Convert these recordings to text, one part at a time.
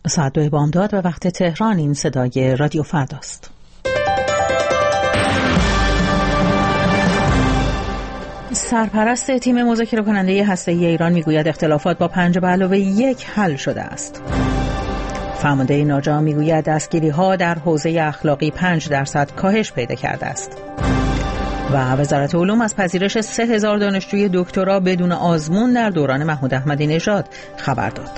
ساعت 2 بامداد و وقت تهران. این صدای رادیو فرداست. سرپرست تیم مذاکره کننده هسته‌ای ایران میگوید اختلافات با 5+1 حل شده است. فرمانده ناجا میگوید دستگیری‌ها در حوزه اخلاقی 5% کاهش پیدا کرده است. و وزارت علوم از پذیرش 3000 دانشجوی دکترا بدون آزمون در دوران محمود احمدی نژاد خبر داد.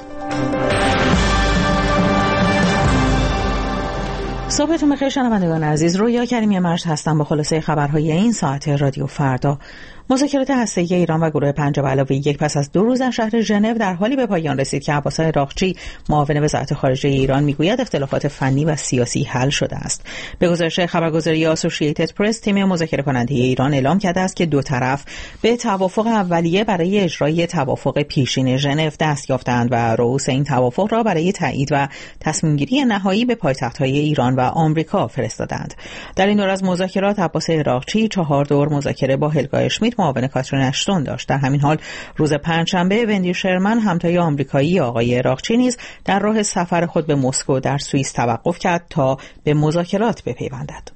صبحتون بخیر شنوندگان عزیز، رویا کریمی مرج هستم با خلاصه خبرهای این ساعت رادیو فردا. مذاکرات هسته‌ای ایران و گروه 5+1 پس از 2 روز در شهر ژنو در حالی به پایان رسید که عباس عراقچی معاون وزارت خارجه ایران میگوید اختلافات فنی و سیاسی حل شده است. به گزارش خبرگزاری آسوشییتد پرس، تیم مذاکره کننده ایران اعلام کرده است که دو طرف به توافق اولیه برای اجرای توافق پیشین ژنو دست یافتند و رؤوس این توافق را برای تایید و تصمیم گیری نهایی به پایتخت‌های ایران و آمریکا فرستادند. در این دور از مذاکرات عباس عراقچی 4 دور مذاکره با هلگا اشمیت معاون کاترین اشتون داشت. در همین حال روز پنجشنبه وندی شرمن همتای آمریکایی آقای عراقچی نیز در راه سفر خود به مسکو در سوئیس توقف کرد تا به مذاکرات بپیوندد.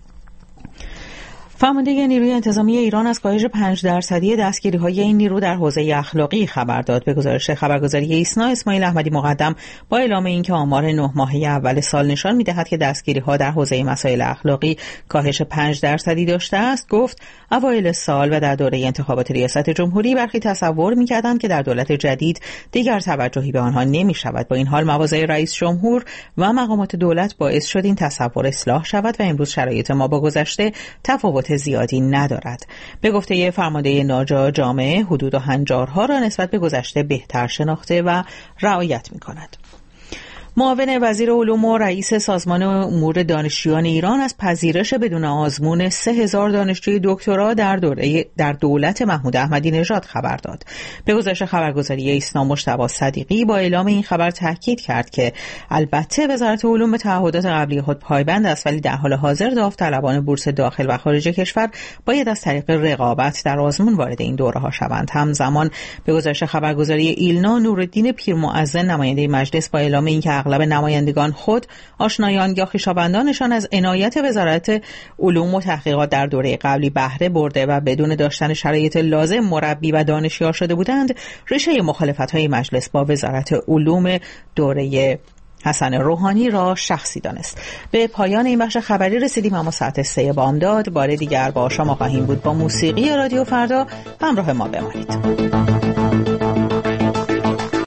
فرمانده نیروی انتظامی ایران از کاهش 5% دستگیری‌های این نیرو در حوزه اخلاقی خبر داد. به گزارش خبرگزاری ایسنا، اسماعیل احمدی مقدم با اعلام اینکه آمار 9 ماهه اول سال نشان می‌دهد که دستگیری‌ها در حوزه مسائل اخلاقی کاهش 5% داشته است، گفت اوایل سال و در دوره انتخابات ریاست جمهوری برخی تصور می‌کردند که در دولت جدید دیگر توجهی به آنها نمی‌شود. با این حال مواضع رئیس جمهور و مقامات دولت باعث شد این تصور اصلاح شود و امروز شرایط ما با گذشته تفاوت زیادی ندارد. به گفته فرمانده ناجا، جامعه حدود و هنجارها را نسبت به گذشته بهتر شناخته و رعایت می‌کند. معاون وزیر علوم و رئیس سازمان امور دانشجویان ایران از پذیرش بدون آزمون 3000 دانشجوی دکترا در دولت محمود احمدی نژاد خبر داد. به گزارش خبرگزاری ایسنا، مجتبی صدیقی با اعلام این خبر تاکید کرد که البته وزارت علوم به تعهدات قبلی خود پایبند است، ولی در حال حاضر داوطلبان بورس داخل و خارج کشور باید از طریق رقابت در آزمون وارد این دوره‌ها شوند. همزمان به گزارش خبرگزاری ایلنا، نورالدین پیرمؤذن نماینده مجلس با اعلام اینکه اغلب نمایندگان خود، آشنایان یا خویشاوندانشان از عنایت وزارت علوم و تحقیقات در دوره قبلی بهره برده و بدون داشتن شرایط لازم مربی و دانشیار شده بودند، ریشه مخالفت‌های مجلس با وزارت علوم دوره حسن روحانی را شخصی دانست. به پایان این بخش خبری رسیدیم، اما ساعت 3 بامداد بار دیگر با شما خواهیم بود با موسیقی رادیو فردا. همراه ما بمانید.